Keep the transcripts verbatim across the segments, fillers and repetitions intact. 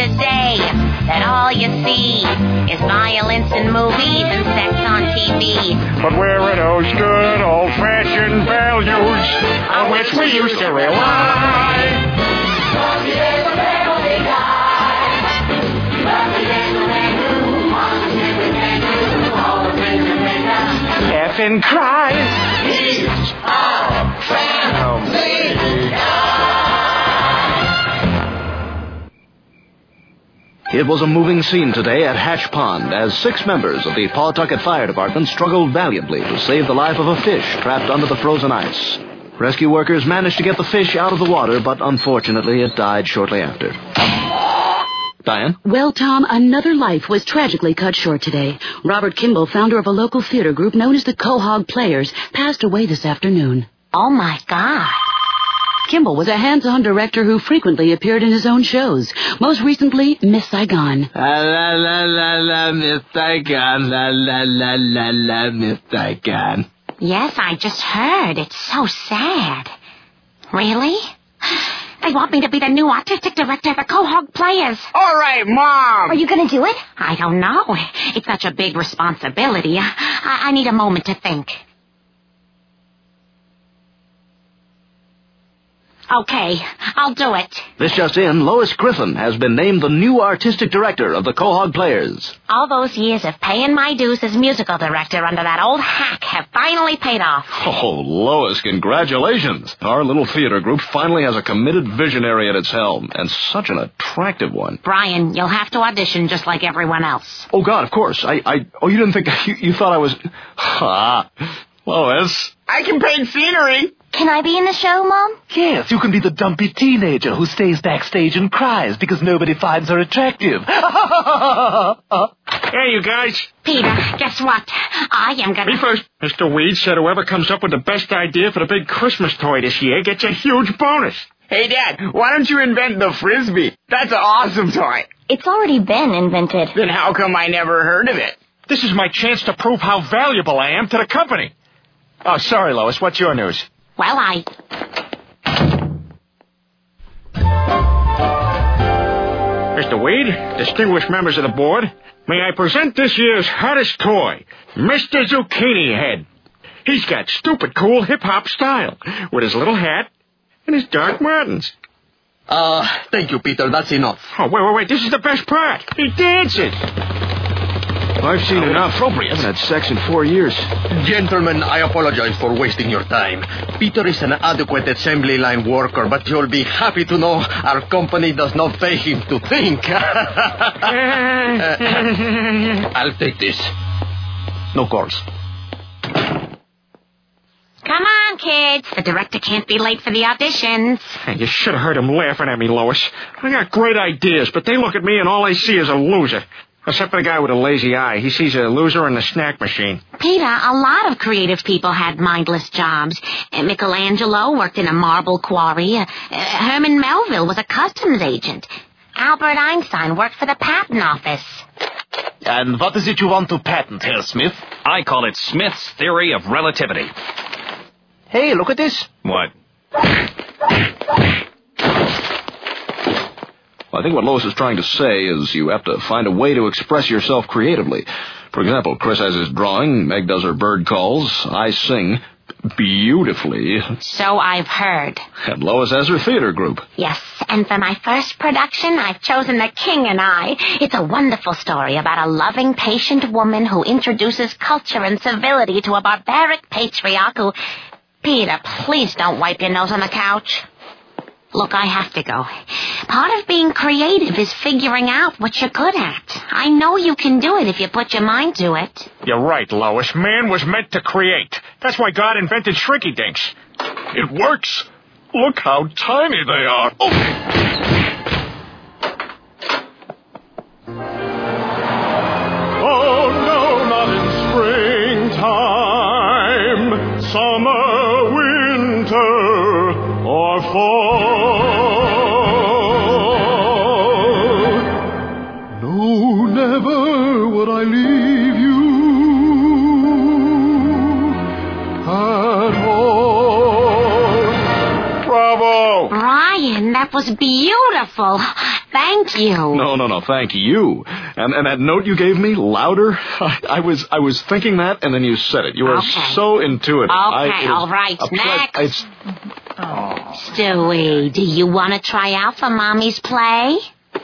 today that all you see is violence in movies and sex on T V. But where are those good old-fashioned values on which we used to rely? Effing Christ! He's our family guy! It was a moving scene today at Hatch Pond as six members of the Pawtucket Fire Department struggled valiantly to save the life of a fish trapped under the frozen ice. Rescue workers managed to get the fish out of the water, but unfortunately it died shortly after. Diane? Well, Tom, another life was tragically cut short today. Robert Kimball, founder of a local theater group known as the Quahog Players, passed away this afternoon. Oh, my God. Kimball was a hands-on director who frequently appeared in his own shows. Most recently, Miss Saigon. La la la la la, Miss Saigon. La la la la la, Miss Saigon. Yes, I just heard. It's so sad. Really? They want me to be the new artistic director of the Quahog Players. All right, Mom. Are you going to do it? I don't know. It's such a big responsibility. I, I need a moment to think. Okay, I'll do it. This just in, Lois Griffin has been named the new artistic director of the Quahog Players. All those years of paying my dues as musical director under that old hack have finally paid off. Oh, Lois, congratulations. Our little theater group finally has a committed visionary at its helm, and such an attractive one. Brian, you'll have to audition just like everyone else. Oh, God, of course. I, I, oh, you didn't think, you, you thought I was, ha, Lois. I can paint scenery. Can I be in the show, Mom? Yes, you can be the dumpy teenager who stays backstage and cries because nobody finds her attractive. Hey, you guys. Peter, guess what? I am gonna... Me first. Mister Weed said whoever comes up with the best idea for the big Christmas toy this year gets a huge bonus. Hey, Dad, why don't you invent the Frisbee? That's an awesome toy. It's already been invented. Then how come I never heard of it? This is my chance to prove how valuable I am to the company. Oh, sorry, Lois. What's your news? Well, I... Mister Weed, distinguished members of the board, may I present this year's hottest toy, Mister Zucchini Head. He's got stupid cool hip-hop style, with his little hat and his dark martens. Uh, thank you, Peter. That's enough. Oh, wait, wait, wait. This is the best part. He dances. I've seen enough. Appropriate. I haven't had sex in four years. Gentlemen, I apologize for wasting your time. Peter is an adequate assembly line worker, but you'll be happy to know our company does not pay him to think. I'll take this. No calls. Come on, kids. The director can't be late for the auditions. Hey, you should have heard him laughing at me, Lois. I got great ideas, but they look at me and all I see is a loser. Except for the guy with a lazy eye. He sees a loser in the snack machine. Peter, a lot of creative people had mindless jobs. Uh, Michelangelo worked in a marble quarry. Uh, uh, Herman Melville was a customs agent. Albert Einstein worked for the patent office. And what is it you want to patent, Herr Smith? I call it Smith's theory of relativity. Hey, look at this. What? I think what Lois is trying to say is you have to find a way to express yourself creatively. For example, Chris has his drawing, Meg does her bird calls, I sing beautifully. So I've heard. And Lois has her theater group. Yes, and for my first production, I've chosen The King and I. It's a wonderful story about a loving, patient woman who introduces culture and civility to a barbaric patriarch who... Peter, please don't wipe your nose on the couch. Look, I have to go. Part of being creative is figuring out what you're good at. I know you can do it if you put your mind to it. You're right, Lois. Man was meant to create. That's why God invented Shrinky Dinks. It works. Look how tiny they are. Oh. Oh, no, not in springtime, summer, winter, or fall. No, never would I leave you at all. Bravo! Brian, that was was beautiful. Thank you. No, no, no, thank you. And and that note you gave me, louder, I, I was I was thinking that, and then you said it. You were Okay. so intuitive. Okay, I, all right, ple- next. It's, Stewie, do you want to try out for Mommy's play?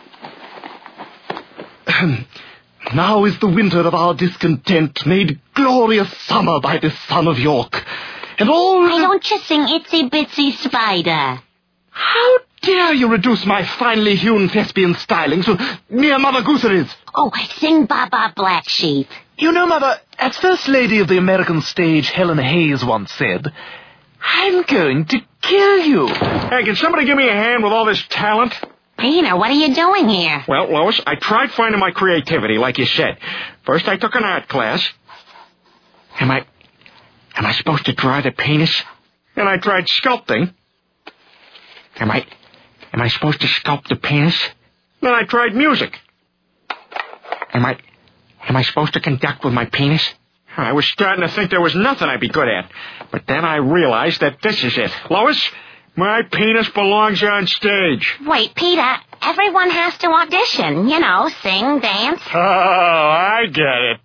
Now is the winter of our discontent made glorious summer by this son of York. And all... Why don't you sing Itsy Bitsy Spider? How dare you reduce my finely hewn thespian styling to mere Mother Gooseries? Oh, sing Baba Black Sheep. You know, Mother, as First Lady of the American stage, Helen Hayes once said, I'm going to kill you. Hey, can somebody give me a hand with all this talent? Peter, what are you doing here? Well, Lois, I tried finding my creativity, like you said. First, I took an art class. Am I... Am I supposed to draw the penis? And I tried sculpting. Am I... Am I supposed to sculpt the penis? Then I tried music. Am I... Am I supposed to conduct with my penis? I was starting to think there was nothing I'd be good at. But then I realized that this is it. Lois, my penis belongs on stage. Wait, Peter, everyone has to audition. You know, sing, dance. Oh, I get it.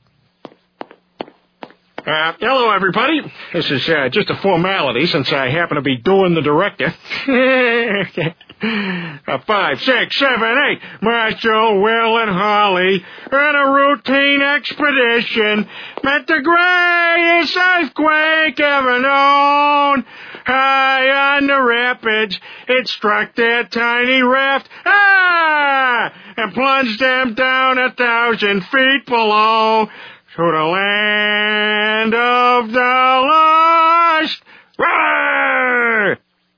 Uh, hello, everybody. This is uh, just a formality since I happen to be doing the director. uh, five, six, seven, eight. Marshall, Will, and Holly on a routine expedition met the greatest earthquake ever known. High on the rapids, it struck their tiny raft, ah, and plunged them down a thousand feet below. To the land of the lost. Roar!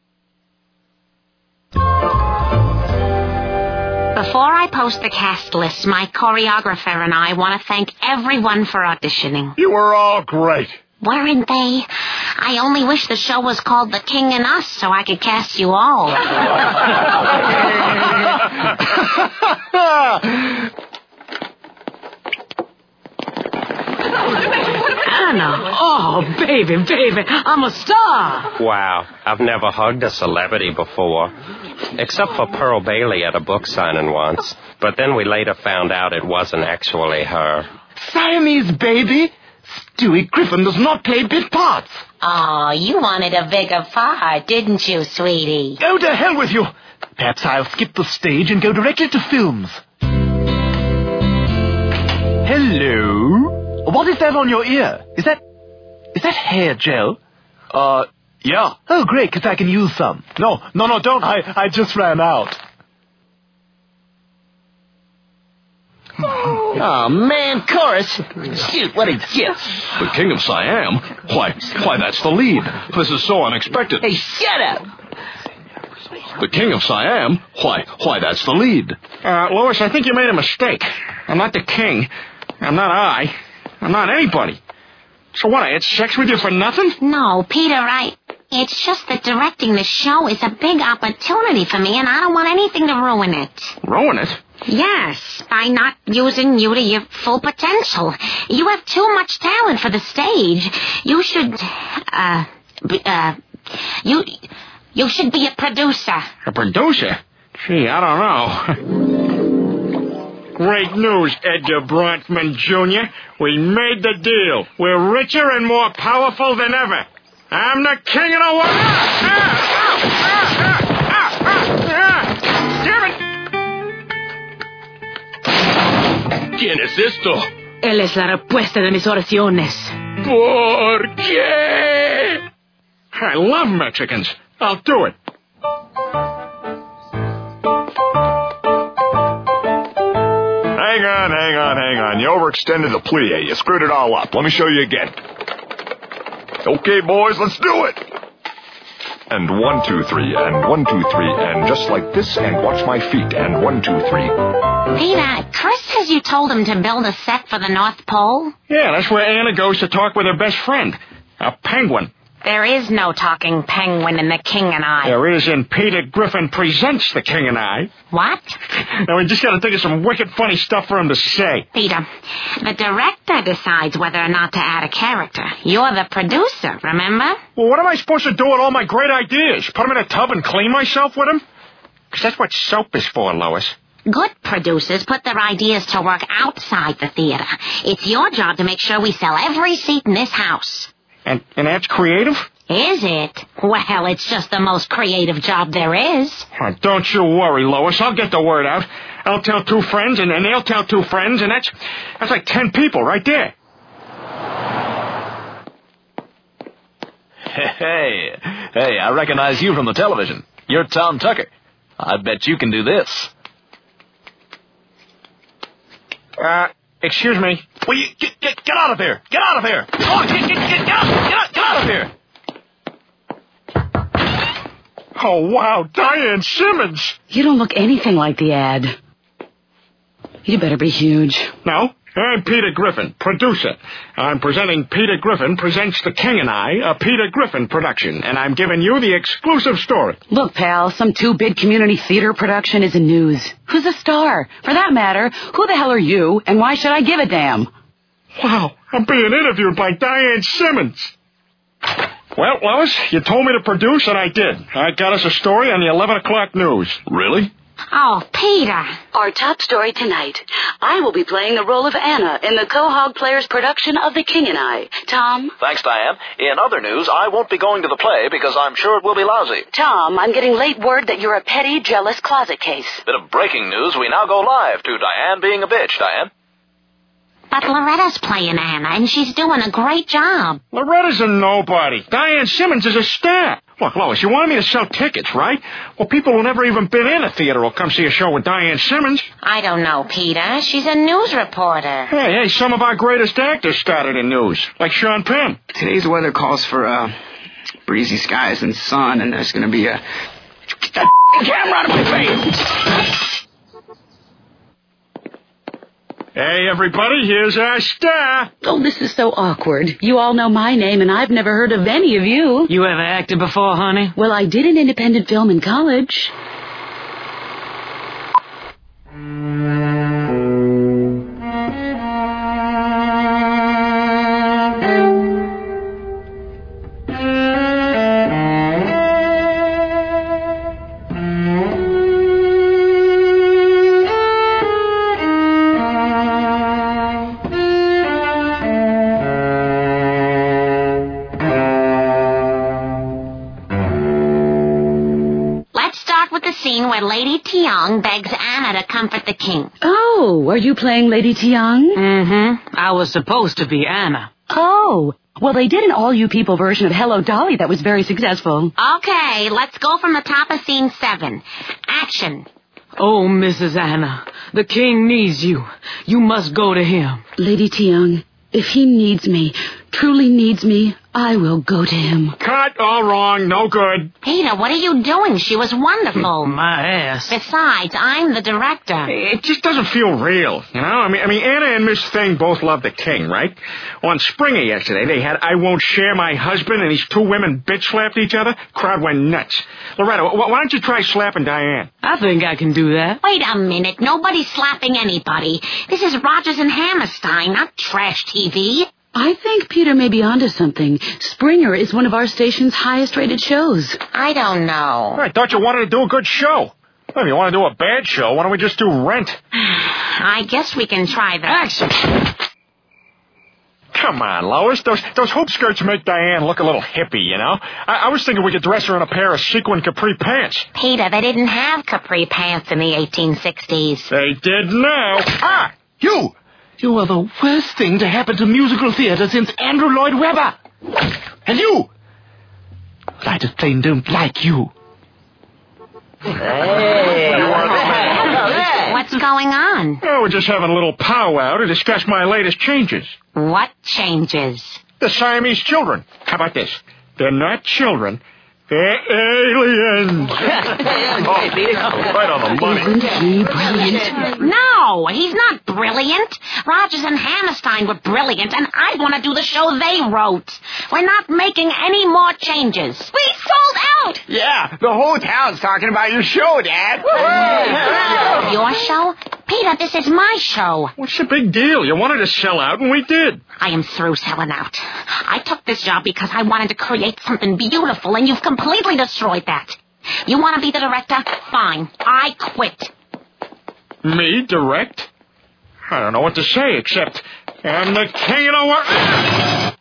Before I post the cast list, my choreographer and I want to thank everyone for auditioning. You were all great. Weren't they? I only wish the show was called The King and Us so I could cast you all. Anna, oh, baby, baby, I'm a star. Wow, I've never hugged a celebrity before. Except for Pearl Bailey at a book signing once. But then we later found out it wasn't actually her. Siamese baby? Stewie Griffin does not play bit parts. Oh, you wanted a bigger part, didn't you, sweetie? Go to hell with you. Perhaps I'll skip the stage and go directly to films. Hello? What is that on your ear? Is that... Is that hair gel? uh, yeah. Oh, great, because I can use some. No, no, no, don't. I, I just ran out. Oh, man, chorus. Shoot, what a gift. The King of Siam? Why, why, that's the lead. This is so unexpected. Hey, shut up. The King of Siam? Why, why, that's the lead. Uh, Lois, I think you made a mistake. I'm not the king. I'm not I. I'm not anybody. So what, I had sex with you for nothing? No, Peter, I... It's just that directing the show is a big opportunity for me, and I don't want anything to ruin it. Ruin it? Yes, by not using you to your full potential. You have too much talent for the stage. You should, uh, be, uh, you, you should be a producer. A producer? Gee, I don't know. Great news, Edgar Bronfman Junior We made the deal. We're richer and more powerful than ever. I'm the king of the world. Ah! Ah! Ah! Ah! Ah! Ah! Damn it! ¿Quién es esto? Él es la respuesta de mis oraciones. ¿Por qué? I love Mexicans. I'll do it. Hang on, hang on, hang on. You overextended the plie. You screwed it all up. Let me show you again. Okay, boys, let's do it. And one, two, three, and one, two, three, and just like this, and watch my feet, and one, two, three. Peter, Chris says you told him to build a set for the North Pole. Yeah, that's where Anna goes to talk with her best friend, a penguin. There is no talking penguin in The King and I. There is in Peter Griffin Presents The King and I. What? Now, we just got to think of some wicked funny stuff for him to say. Peter, the director decides whether or not to add a character. You're the producer, remember? Well, what am I supposed to do with all my great ideas? Put them in a tub and clean myself with them? Because that's what soap is for, Lois. Good producers put their ideas to work outside the theater. It's your job to make sure we sell every seat in this house. And, and that's creative? Is it? Well, it's just the most creative job there is. Oh, don't you worry, Lois. I'll get the word out. I'll tell two friends, and, and they'll tell two friends, and that's, that's like ten people right there. Hey, hey, I recognize you from the television. You're Tom Tucker. I bet you can do this. Uh, excuse me. Will you get, get, get out of here? Get out of here! Oh, get, get, get, get, out, get, out, get out of here! Oh, wow, Diane Simmons. You don't look anything like the ad. You better be huge. No, I'm Peter Griffin, producer. I'm presenting Peter Griffin Presents The King and I, a Peter Griffin production, and I'm giving you the exclusive story. Look, pal, some two-bid community theater production isn't news. Who's a star? For that matter, who the hell are you, and why should I give a damn? Wow, I'm being interviewed by Diane Simmons. Well, Lois, you told me to produce, and I did. I got us a story on the eleven o'clock news. Really? Oh, Peter. Our top story tonight. I will be playing the role of Anna in the Quahog Players production of The King and I. Tom? Thanks, Diane. In other news, I won't be going to the play because I'm sure it will be lousy. Tom, I'm getting late word that you're a petty, jealous closet case. Bit of breaking news. We now go live to Diane being a bitch, Diane. But Loretta's playing Anna, and she's doing a great job. Loretta's a nobody. Diane Simmons is a star. Look, Lois, you wanted me to sell tickets, right? Well, people who never even been in a theater will come see a show with Diane Simmons. I don't know, Peter. She's a news reporter. Hey, hey, some of our greatest actors started in news, like Sean Penn. Today's weather calls for, uh, breezy skies and sun, and there's gonna be a... Get that camera out of my face! Hey, everybody, here's our star. Oh, this is so awkward. You all know my name, and I've never heard of any of you. You ever acted before, honey? Well, I did an independent film in college. Where Lady Tiong begs Anna to comfort the king. Oh, are you playing Lady Tiong? Mm-hmm. I was supposed to be Anna. Oh, well, they did an all-you-people version of Hello, Dolly that was very successful. Okay, let's go from the top of scene seven. Action. Oh, Missus Anna, the king needs you. You must go to him. Lady Tiong, if he needs me, truly needs me, I will go to him. Cut, all wrong, no good. Peter, what are you doing? She was wonderful. My ass. Besides, I'm the director. It just doesn't feel real, you know? I mean, I mean, Anna and Miss Thing both love the king, right? On Springer yesterday, they had I Won't Share My Husband, and these two women bitch-slapped each other. Crowd went nuts. Loretta, why don't you try slapping Diane? I think I can do that. Wait a minute. Nobody's slapping anybody. This is Rodgers and Hammerstein, not trash T V. I think Peter may be onto something. Springer is one of our station's highest-rated shows. I don't know. I thought you wanted to do a good show. Well, if you want to do a bad show, why don't we just do Rent? I guess we can try that. Action! Come on, Lois. Those those hoop skirts make Diane look a little hippie, you know? I, I was thinking we could dress her in a pair of sequin capri pants. Peter, they didn't have capri pants in the eighteen sixties. They did now. Ah! You! You are the worst thing to happen to musical theater since Andrew Lloyd Webber. And you! I just plain don't like you. Hey! You are the man. What's going on? Oh, we're just having a little powwow to discuss my latest changes. What changes? The Siamese children. How about this? They're not children. They're aliens. oh, right on the money. Isn't he brilliant? No, he's not brilliant. Rodgers and Hammerstein were brilliant, and I want to do the show they wrote. We're not making any more changes. We sold out! Yeah, the whole town's talking about your show, Dad. Your show? Peter, this is my show. What's the big deal? You wanted to sell out, and we did. I am through selling out. I took this job because I wanted to create something beautiful, and you've completely destroyed that. You want to be the director? Fine. I quit. Me, direct? I don't know what to say except I'm the king of the world.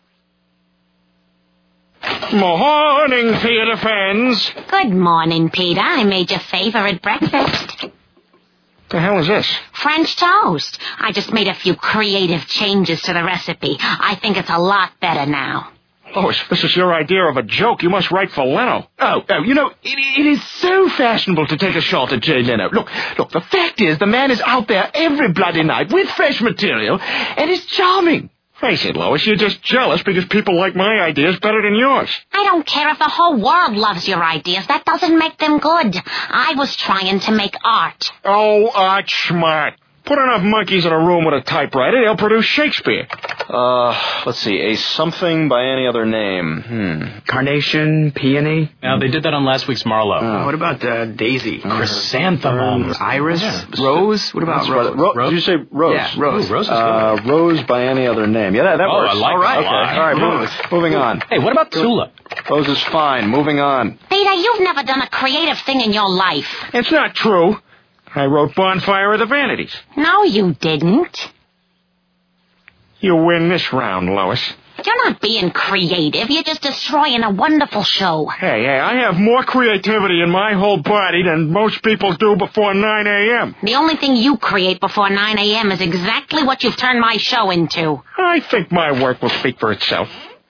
Morning, theater fans. Good morning, Peter. I made your favorite breakfast. The hell is this? French toast. I just made a few creative changes to the recipe. I think it's a lot better now. Oh, if this is your idea of a joke, you must write for Leno. Oh, oh, you know, it, it is so fashionable to take a shot at Jay Leno. Look, look, the fact is the man is out there every bloody night with fresh material, and is charming. Face it, Lois, you're just jealous because people like my ideas better than yours. I don't care if the whole world loves your ideas. That doesn't make them good. I was trying to make art. Oh, art smart. Put enough monkeys in a room with a typewriter, they'll produce Shakespeare. Uh, let's see, a something by any other name. Hmm. Carnation, peony. Now, they did that on last week's Marlowe. Oh. What about uh, daisy? Chrysanthemum. Iris? Yeah. Rose? What about That's Rose? Right. Ro- Rose? Did you say Rose? Yeah, Rose. Ooh, Rose is uh, good. Rose by any other name. Yeah, that, that Oh, works. I like All right. that a lot. Okay. All right, Rose. move, moving on. Hey, what about Tulip? Rose is fine. Moving on. Peter, you've never done a creative thing in your life. It's not true. I wrote Bonfire of the Vanities. No, you didn't. You win this round, Lois. You're not being creative. You're just destroying a wonderful show. Hey, hey, I have more creativity in my whole body than most people do before nine a.m. The only thing you create before nine a.m. is exactly what you've turned my show into. I think my work will speak for itself.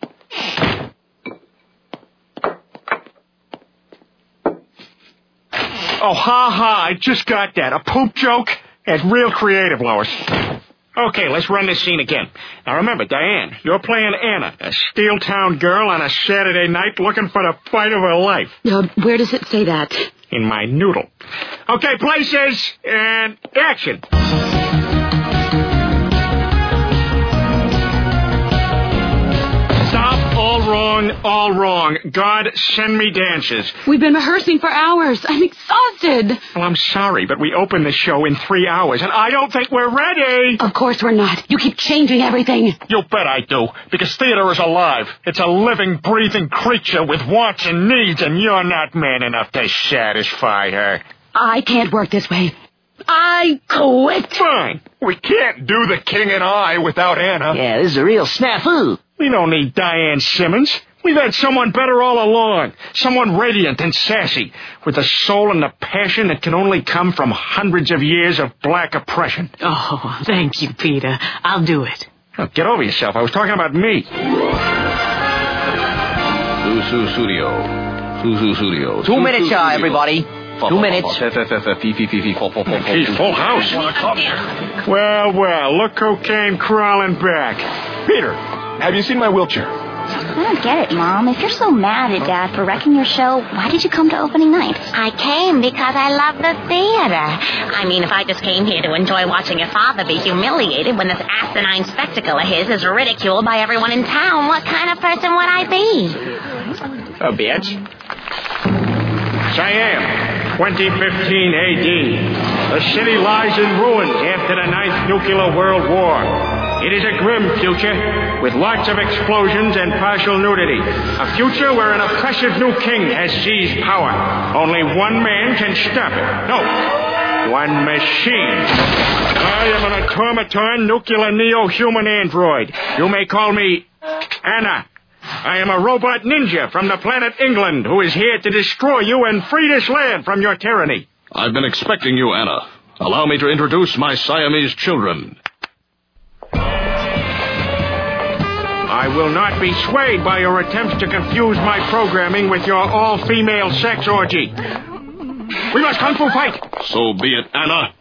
Oh, ha ha, I just got that. A poop joke? It's real creative, Lois. Okay, let's run this scene again. Now remember, Diane, you're playing Anna, a Steeltown girl on a Saturday night looking for the fight of her life. Uh, where does it say that? In my noodle. Okay, places, and action. Stop, all wrong, all wrong. God, send me dancers. We've been rehearsing for hours. I'm exhausted. Well, I'm sorry, but we open the show in three hours, and I don't think we're ready. Of course we're not. You keep changing everything. You bet I do, because theater is alive. It's a living, breathing creature with wants and needs, and you're not man enough to satisfy her. I can't work this way. I quit. Fine. We can't do The King and I without Anna. Yeah, this is a real snafu. We don't need Diane Simmons. We've had someone better all along. Someone radiant and sassy, with the soul and the passion that can only come from hundreds of years of black oppression. Oh, thank you, Peter. I'll do it. Oh, get over yourself. I was talking about me. Susu Studio. Susu Studio. Two minutes, shy, everybody. Two minutes. Geez, full house. Well, well, look who came crawling back. Peter, have you seen my wheelchair? I don't get it, Mom. If you're so mad at Dad for wrecking your show, why did you come to opening night? I came because I love the theater. I mean, if I just came here to enjoy watching your father be humiliated when this asinine spectacle of his is ridiculed by everyone in town, what kind of person would I be? A bitch. Siam, twenty fifteen A D. The city lies in ruins after the Ninth Nuclear World War. It is a grim future, with lots of explosions and partial nudity. A future where an oppressive new king has seized power. Only one man can stop it. No, one machine. I am an automaton nuclear neo-human android. You may call me Anna. I am a robot ninja from the planet England who is here to destroy you and free this land from your tyranny. I've been expecting you, Anna. Allow me to introduce my Siamese children. I will not be swayed by your attempts to confuse my programming with your all-female sex orgy. We must kung fu fight. So be it, Anna.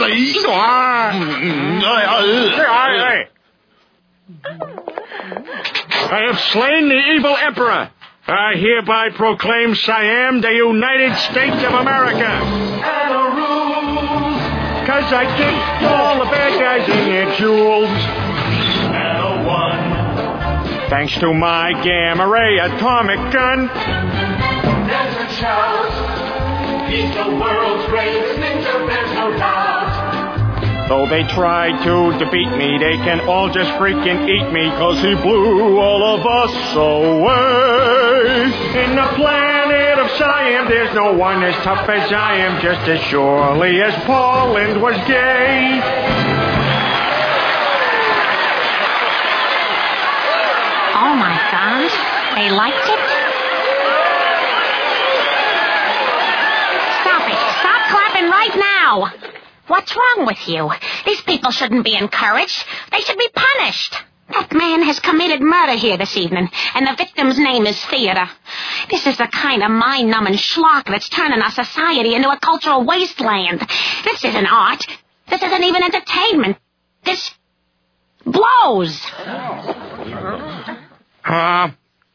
I have slain the evil emperor. I hereby proclaim Siam the United States of America. Anna rules. Cause I kicked all the bad guys in their jewels. Anna won. Thanks to my gamma ray atomic gun. Desert shout. He's the world's greatest ninja, there's no doubt. Though they tried to defeat me, they can all just freaking eat me, cause he blew all of us away in the planet of Siam, there's no one as tough as I am, just as surely as Paul Lynde was gay. Oh, my God. They liked it? Stop it. Stop clapping right now. What's wrong with you? These people shouldn't be encouraged. They should be punished. That man has committed murder here this evening, and the victim's name is theater. This is the kind of mind-numbing schlock that's turning our society into a cultural wasteland. This isn't art. This isn't even entertainment. This blows. Uh...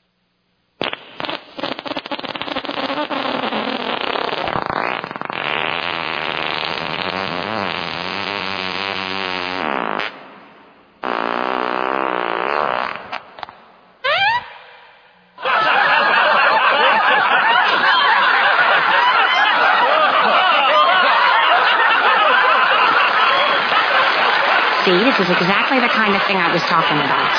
See, this is exactly the kind of thing I was talking about.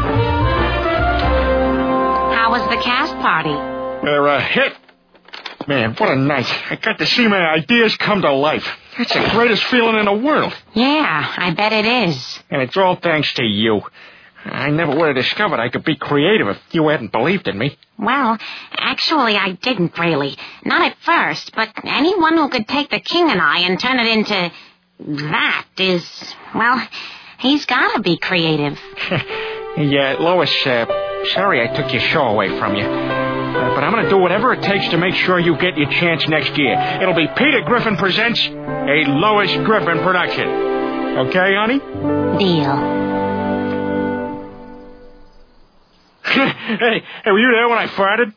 How was the cast party? They're a hit. Man, what a night. I got to see my ideas come to life. That's the greatest feeling in the world. Yeah, I bet it is. And it's all thanks to you. I never would have discovered I could be creative if you hadn't believed in me. Well, actually, I didn't really. Not at first, but anyone who could take The King and I and turn it into that is, well, he's gotta be creative. Yeah, Lois, uh, sorry I took your show away from you. Uh, but I'm gonna do whatever it takes to make sure you get your chance next year. It'll be Peter Griffin Presents, a Lois Griffin production. Okay, honey? Deal. hey, hey, were you there when I farted?